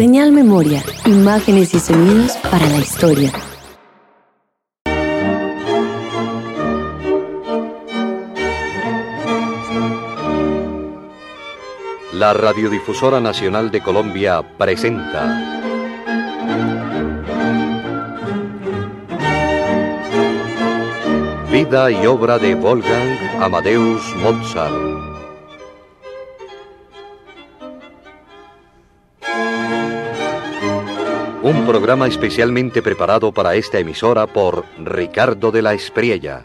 Señal Memoria, imágenes y sonidos para la historia. La Radiodifusora Nacional de Colombia presenta Vida y obra de Wolfgang Amadeus Mozart. Un programa especialmente preparado para esta emisora por Ricardo de la Espriella.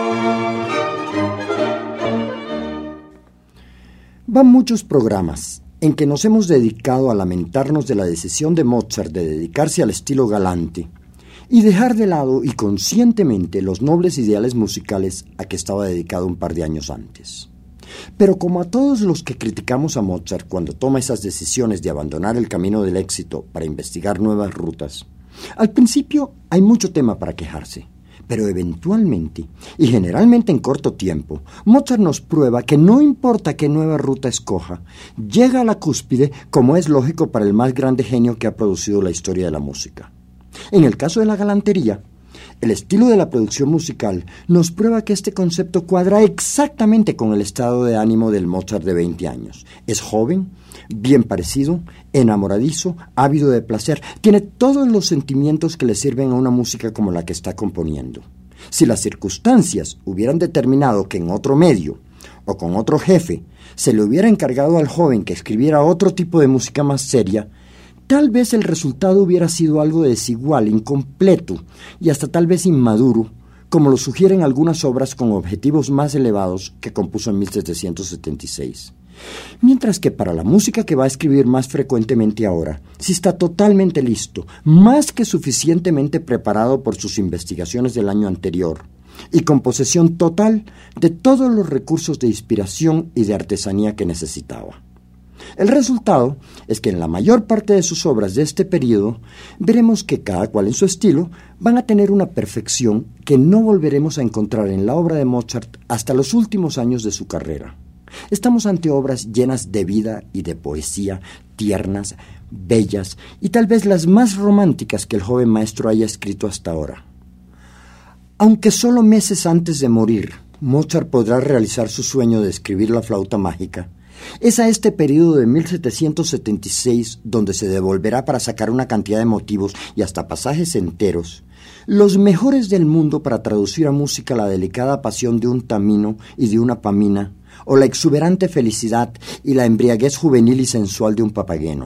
Van muchos programas en que nos hemos dedicado a lamentarnos de la decisión de Mozart de dedicarse al estilo galante y dejar de lado y conscientemente los nobles ideales musicales a que estaba dedicado un par de años antes. Pero como a todos los que criticamos a Mozart cuando toma esas decisiones de abandonar el camino del éxito para investigar nuevas rutas, al principio hay mucho tema para quejarse. Pero eventualmente, y generalmente en corto tiempo, Mozart nos prueba que no importa qué nueva ruta escoja, llega a la cúspide como es lógico para el más grande genio que ha producido la historia de la música. En el caso de la galantería, el estilo de la producción musical nos prueba que este concepto cuadra exactamente con el estado de ánimo del Mozart de 20 años. Es joven, bien parecido, enamoradizo, ávido de placer, tiene todos los sentimientos que le sirven a una música como la que está componiendo. Si las circunstancias hubieran determinado que en otro medio o con otro jefe se le hubiera encargado al joven que escribiera otro tipo de música más seria, tal vez el resultado hubiera sido algo desigual, incompleto y hasta tal vez inmaduro, como lo sugieren algunas obras con objetivos más elevados que compuso en 1776. Mientras que para la música que va a escribir más frecuentemente ahora, sí está totalmente listo, más que suficientemente preparado por sus investigaciones del año anterior, y con posesión total de todos los recursos de inspiración y de artesanía que necesitaba. El resultado es que en la mayor parte de sus obras de este periodo veremos que cada cual en su estilo van a tener una perfección que no volveremos a encontrar en la obra de Mozart hasta los últimos años de su carrera. Estamos ante obras llenas de vida y de poesía, tiernas, bellas y tal vez las más románticas que el joven maestro haya escrito hasta ahora. Aunque solo meses antes de morir Mozart podrá realizar su sueño de escribir la flauta mágica, es a este periodo de 1776 donde se devolverá para sacar una cantidad de motivos y hasta pasajes enteros, los mejores del mundo para traducir a música la delicada pasión de un Tamino y de una Pamina, o la exuberante felicidad y la embriaguez juvenil y sensual de un Papageno.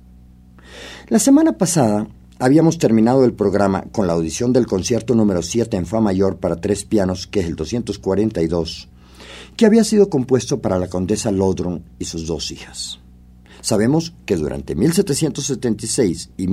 La semana pasada habíamos terminado el programa con la audición del concierto número 7 en Fa mayor para 3 pianos, que es el 242, que había sido compuesto para la condesa Lodron y sus 2 hijas. Sabemos que durante 1776 y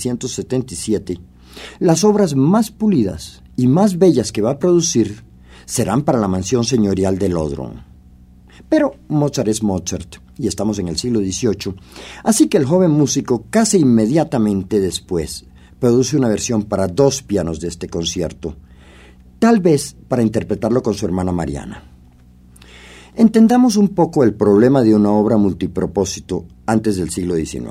1777, las obras más pulidas y más bellas que va a producir serán para la mansión señorial de Lodron. Pero Mozart es Mozart, y estamos en el siglo XVIII, así que el joven músico casi inmediatamente después produce una versión para 2 pianos de este concierto, tal vez para interpretarlo con su hermana Mariana. Entendamos un poco el problema de una obra multipropósito antes del siglo XIX.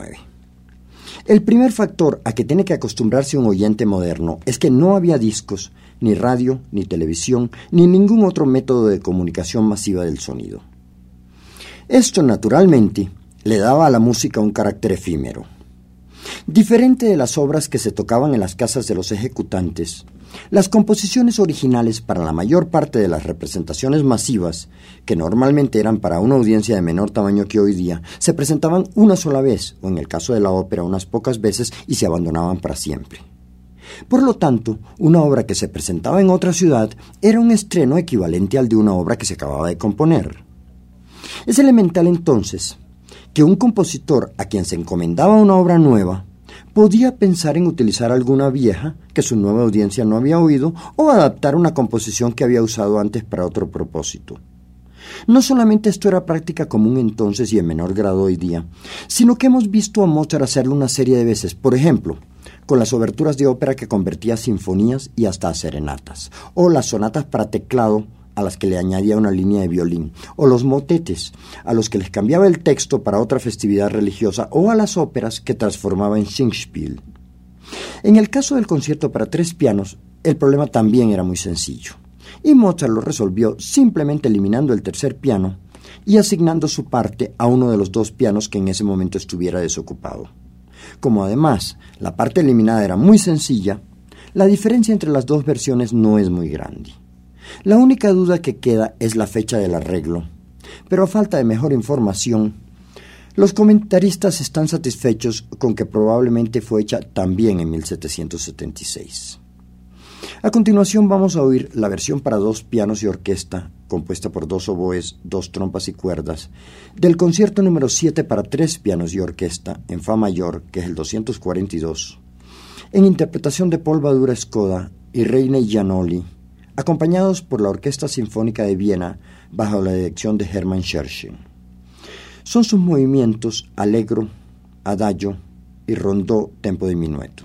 El primer factor a que tiene que acostumbrarse un oyente moderno es que no había discos, ni radio, ni televisión, ni ningún otro método de comunicación masiva del sonido. Esto, naturalmente, le daba a la música un carácter efímero. Diferente de las obras que se tocaban en las casas de los ejecutantes, las composiciones originales para la mayor parte de las representaciones masivas, que normalmente eran para una audiencia de menor tamaño que hoy día, se presentaban una sola vez, o en el caso de la ópera unas pocas veces, y se abandonaban para siempre. Por lo tanto, una obra que se presentaba en otra ciudad era un estreno equivalente al de una obra que se acababa de componer. Es elemental entonces que un compositor a quien se encomendaba una obra nueva podía pensar en utilizar alguna vieja que su nueva audiencia no había oído o adaptar una composición que había usado antes para otro propósito. No solamente esto era práctica común entonces y en menor grado hoy día, sino que hemos visto a Mozart hacerlo una serie de veces, por ejemplo, con las oberturas de ópera que convertía a sinfonías y hasta a serenatas, o las sonatas para teclado a las que le añadía una línea de violín, o los motetes, a los que les cambiaba el texto para otra festividad religiosa, o a las óperas que transformaba en Singspiel. En el caso del concierto para 3 pianos, el problema también era muy sencillo, y Mozart lo resolvió simplemente eliminando el tercer piano y asignando su parte a uno de los 2 pianos que en ese momento estuviera desocupado. Como además la parte eliminada era muy sencilla, la diferencia entre las 2 versiones no es muy grande. La única duda que queda es la fecha del arreglo, pero a falta de mejor información, los comentaristas están satisfechos con que probablemente fue hecha también en 1776. A continuación vamos a oír la versión para 2 pianos y orquesta, compuesta por 2 oboes, 2 trompas y cuerdas, del concierto número 7 para 3 pianos y orquesta, en fa mayor, que es el 242, en interpretación de Paul Badura-Skoda y Reine Giannoli, acompañados por la Orquesta Sinfónica de Viena, bajo la dirección de Hermann Scherchen. Son sus movimientos allegro, adagio y rondó tempo de minueto.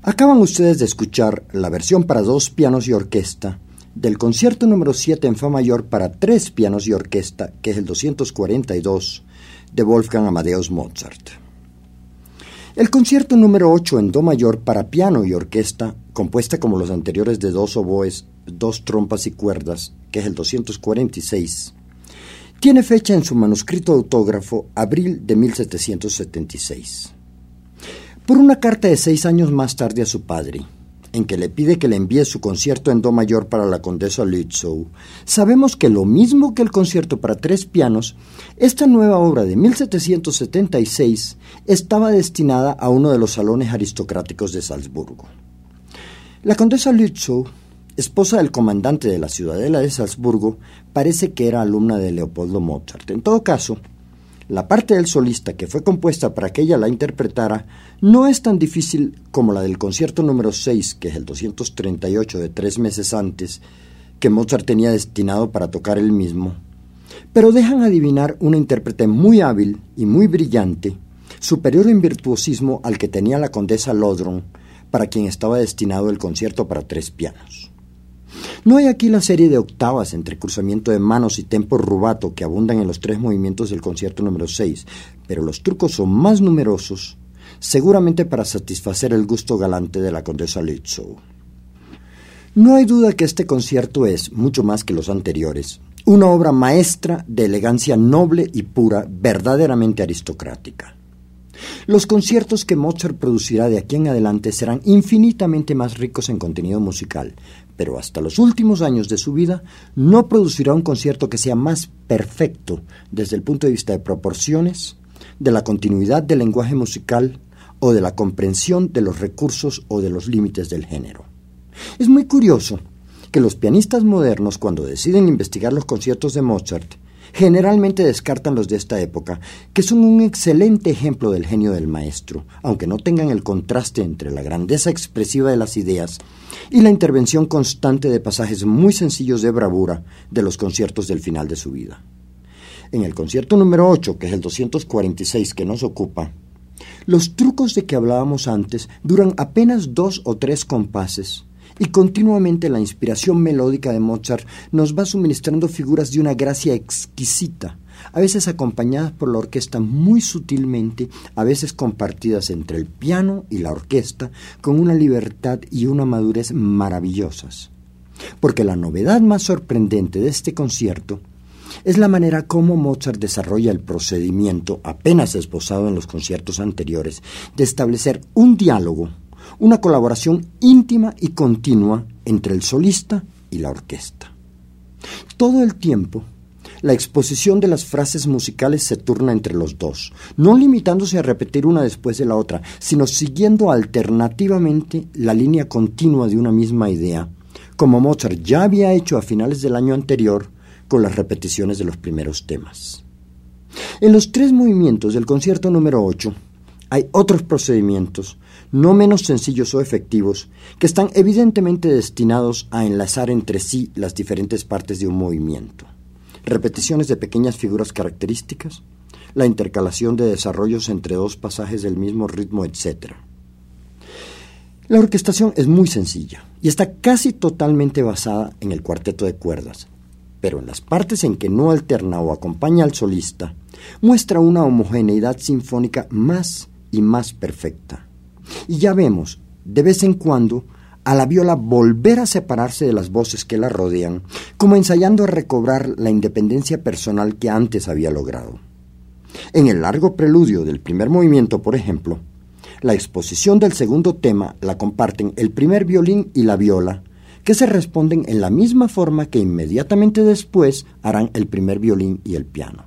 Acaban ustedes de escuchar la versión para 2 pianos y orquesta del concierto número 7 en fa mayor para 3 pianos y orquesta, que es el 242 de Wolfgang Amadeus Mozart. El concierto número 8 en do mayor para piano y orquesta, compuesta como los anteriores de 2 oboes, 2 trompas y cuerdas, que es el 246, tiene fecha en su manuscrito autógrafo abril de 1776. Por una carta de 6 años más tarde a su padre, en que le pide que le envíe su concierto en do mayor para la condesa Lützow, sabemos que lo mismo que el concierto para 3 pianos, esta nueva obra de 1776 estaba destinada a uno de los salones aristocráticos de Salzburgo. La condesa Lützow, esposa del comandante de la ciudadela de Salzburgo, parece que era alumna de Leopoldo Mozart. En todo caso, la parte del solista que fue compuesta para que ella la interpretara no es tan difícil como la del concierto número 6, que es el 238 de 3 meses antes, que Mozart tenía destinado para tocar él mismo, pero dejan adivinar una intérprete muy hábil y muy brillante, superior en virtuosismo al que tenía la condesa Lodron, para quien estaba destinado el concierto para 3 pianos. No hay aquí la serie de octavas entre cruzamiento de manos y tempo rubato que abundan en los 3 movimientos del concierto número 6, pero los trucos son más numerosos, seguramente para satisfacer el gusto galante de la condesa Lützow. No hay duda que este concierto es, mucho más que los anteriores, una obra maestra de elegancia noble y pura, verdaderamente aristocrática. Los conciertos que Mozart producirá de aquí en adelante serán infinitamente más ricos en contenido musical, pero hasta los últimos años de su vida no producirá un concierto que sea más perfecto desde el punto de vista de proporciones, de la continuidad del lenguaje musical o de la comprensión de los recursos o de los límites del género. Es muy curioso que los pianistas modernos, cuando deciden investigar los conciertos de Mozart, generalmente descartan los de esta época, que son un excelente ejemplo del genio del maestro, aunque no tengan el contraste entre la grandeza expresiva de las ideas y la intervención constante de pasajes muy sencillos de bravura de los conciertos del final de su vida. En el concierto número 8, que es el 246 que nos ocupa, los trucos de que hablábamos antes duran apenas 2 o 3 compases, y continuamente la inspiración melódica de Mozart nos va suministrando figuras de una gracia exquisita, a veces acompañadas por la orquesta muy sutilmente, a veces compartidas entre el piano y la orquesta con una libertad y una madurez maravillosas. Porque la novedad más sorprendente de este concierto es la manera como Mozart desarrolla el procedimiento, apenas esbozado en los conciertos anteriores, de establecer un diálogo, una colaboración íntima y continua entre el solista y la orquesta. Todo el tiempo, la exposición de las frases musicales se turna entre los dos, no limitándose a repetir una después de la otra, sino siguiendo alternativamente la línea continua de una misma idea, como Mozart ya había hecho a finales del año anterior con las repeticiones de los primeros temas. En los 3 movimientos del concierto número 8 hay otros procedimientos, no menos sencillos o efectivos, que están evidentemente destinados a enlazar entre sí las diferentes partes de un movimiento. Repeticiones de pequeñas figuras características, la intercalación de desarrollos entre 2 pasajes del mismo ritmo, etc. La orquestación es muy sencilla y está casi totalmente basada en el cuarteto de cuerdas, pero en las partes en que no alterna o acompaña al solista, muestra una homogeneidad sinfónica más y más perfecta. Y ya vemos, de vez en cuando, a la viola volver a separarse de las voces que la rodean, como ensayando a recobrar la independencia personal que antes había logrado. En el largo preludio del primer movimiento, por ejemplo, la exposición del segundo tema la comparten el primer violín y la viola, que se responden en la misma forma que inmediatamente después harán el primer violín y el piano.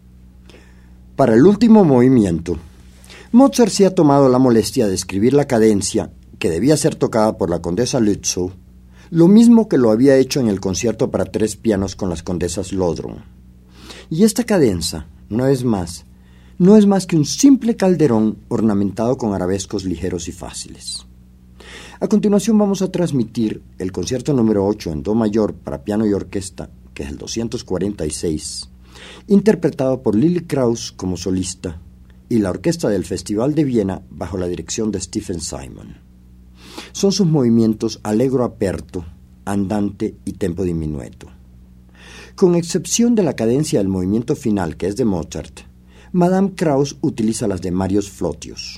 Para el último movimiento, Mozart se ha tomado la molestia de escribir la cadencia que debía ser tocada por la condesa Lützow, lo mismo que lo había hecho en el concierto para 3 pianos con las condesas Lodron. Y esta cadenza, una vez más, no es más que un simple calderón ornamentado con arabescos ligeros y fáciles. A continuación vamos a transmitir el concierto número 8 en do mayor para piano y orquesta, que es el 246, interpretado por Lily Krauss como solista y la orquesta del Festival de Viena bajo la dirección de Stephen Simon. son sus movimientos allegro aperto, andante y tempo diminuto. Con excepción de la cadencia del movimiento final, que es de Mozart, Madame Krauss utiliza las de Marius Photios.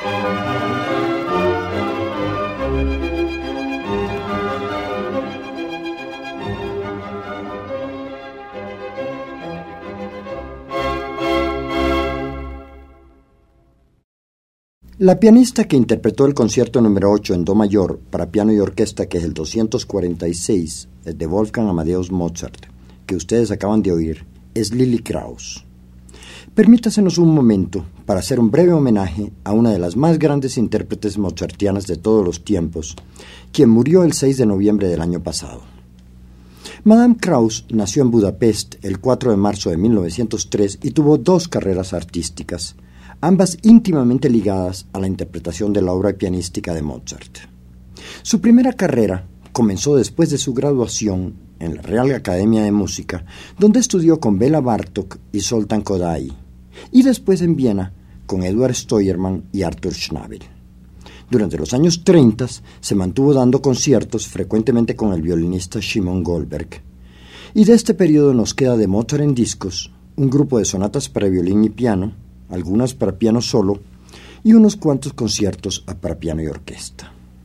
La pianista que interpretó el concierto número 8 en do mayor para piano y orquesta, que es el 246 de Wolfgang Amadeus Mozart, que ustedes acaban de oír, es Lily Krauss. Permítasenos un momento para hacer un breve homenaje a una de las más grandes intérpretes mozartianas de todos los tiempos, quien murió el 6 de noviembre del año pasado. Madame Krauss nació en Budapest el 4 de marzo de 1903 y tuvo dos carreras artísticas, ambas íntimamente ligadas a la interpretación de la obra pianística de Mozart. Su primera carrera comenzó después de su graduación en la Real Academia de Música, donde estudió con Béla Bartók y Zoltán Kodály, y después en Viena con Eduard Steuermann y Arthur Schnabel. Durante los años 30 se mantuvo dando conciertos frecuentemente con el violinista Szymon Goldberg. Y de este periodo nos queda de Mozart en discos un grupo de sonatas para violín y piano, algunas para piano solo y unos cuantos conciertos para piano y orquesta.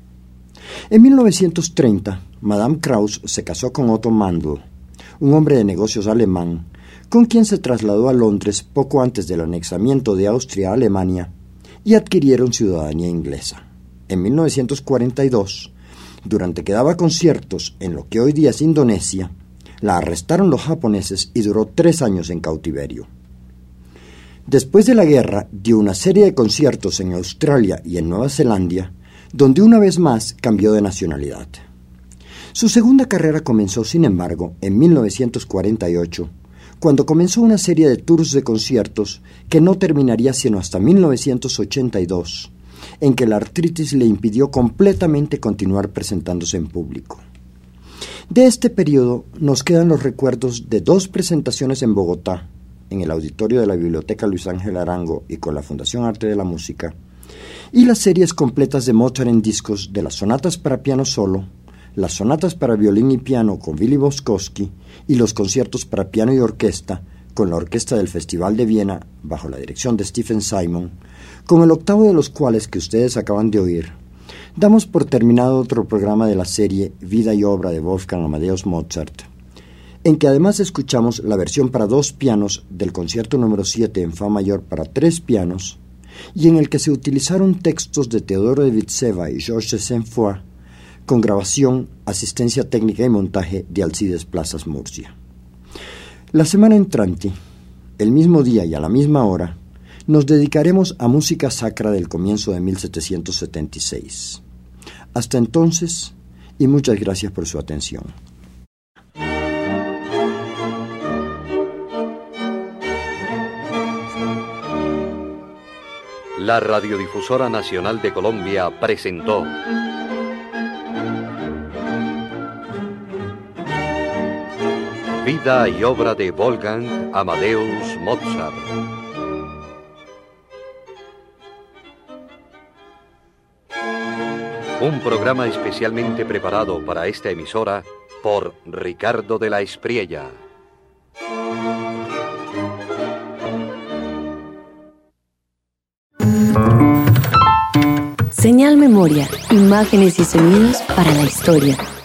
En 1930, Madame Krauss se casó con Otto Mandl, un hombre de negocios alemán, con quien se trasladó a Londres poco antes del anexamiento de Austria a Alemania y adquirieron ciudadanía inglesa. En 1942, durante que daba conciertos en lo que hoy día es Indonesia, la arrestaron los japoneses y duró 3 años en cautiverio. Después de la guerra, dio una serie de conciertos en Australia y en Nueva Zelanda, donde una vez más cambió de nacionalidad. Su segunda carrera comenzó, sin embargo, en 1948, cuando comenzó una serie de tours de conciertos que no terminaría sino hasta 1982, en que la artritis le impidió completamente continuar presentándose en público. De este periodo nos quedan los recuerdos de 2 presentaciones en Bogotá, en el auditorio de la Biblioteca Luis Ángel Arango y con la Fundación Arte de la Música, y las series completas de Mozart en discos de las sonatas para piano solo, las sonatas para violín y piano con Willy Boskowski y los conciertos para piano y orquesta con la Orquesta del Festival de Viena bajo la dirección de Stephen Simon, con el octavo de los cuales que ustedes acaban de oír. Damos por terminado otro programa de la serie Vida y Obra de Wolfgang Amadeus Mozart, en que además escuchamos la versión para 2 pianos del concierto número 7 en fa mayor para 3 pianos, y en el que se utilizaron textos de Teodoro de Vitseva y Georges de Saint-Foy, con grabación, asistencia técnica y montaje de Alcides Plazas Murcia. La semana entrante, el mismo día y a la misma hora, nos dedicaremos a música sacra del comienzo de 1776. Hasta entonces, y muchas gracias por su atención. La Radiodifusora Nacional de Colombia presentó Vida y Obra de Wolfgang Amadeus Mozart. Un programa especialmente preparado para esta emisora por Ricardo de la Espriella. Señal Memoria, imágenes y sonidos para la historia.